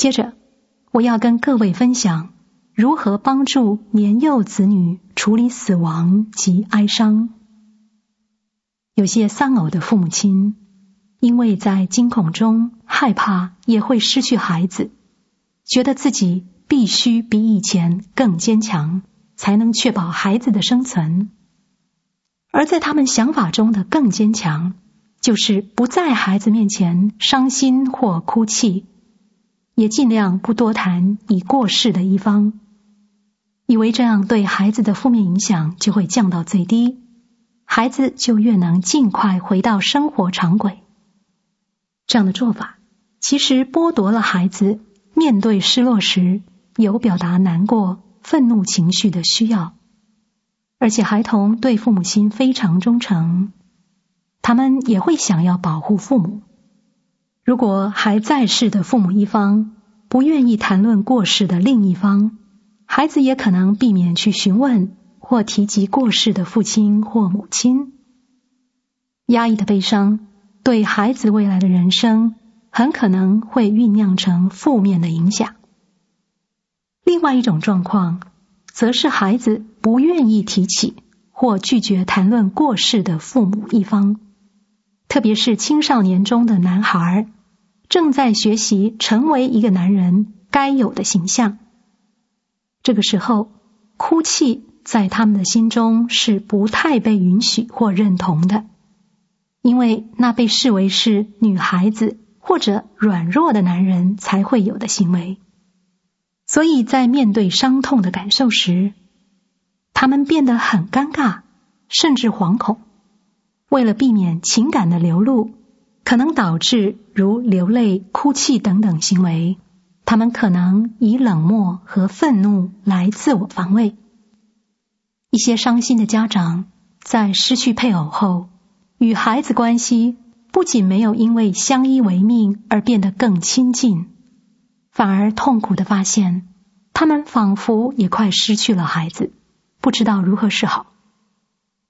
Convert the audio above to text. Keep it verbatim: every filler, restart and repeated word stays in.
接着，我要跟各位分享如何帮助年幼子女处理死亡及哀伤。有些丧偶的父母亲，因为在惊恐中害怕也会失去孩子，觉得自己必须比以前更坚强，才能确保孩子的生存。而在他们想法中的更坚强，就是不在孩子面前伤心或哭泣，也尽量不多谈已过世的一方，以为这样对孩子的负面影响就会降到最低，孩子就越能尽快回到生活常轨。这样的做法其实剥夺了孩子面对失落时有表达难过、愤怒情绪的需要。而且孩童对父母亲非常忠诚，他们也会想要保护父母。如果还在世的父母一方不愿意谈论过世的另一方，孩子也可能避免去询问或提及过世的父亲或母亲。压抑的悲伤对孩子未来的人生很可能会酝酿成负面的影响。另外一种状况，则是孩子不愿意提起或拒绝谈论过世的父母一方，特别是青少年中的男孩，正在学习成为一个男人该有的形象。这个时候，哭泣在他们的心中是不太被允许或认同的，因为那被视为是女孩子或者软弱的男人才会有的行为。所以在面对伤痛的感受时，他们变得很尴尬，甚至惶恐。为了避免情感的流露可能导致如流泪、哭泣等等行为，他们可能以冷漠和愤怒来自我防卫。一些伤心的家长在失去配偶后，与孩子关系不仅没有因为相依为命而变得更亲近，反而痛苦地发现，他们仿佛也快失去了孩子，不知道如何是好。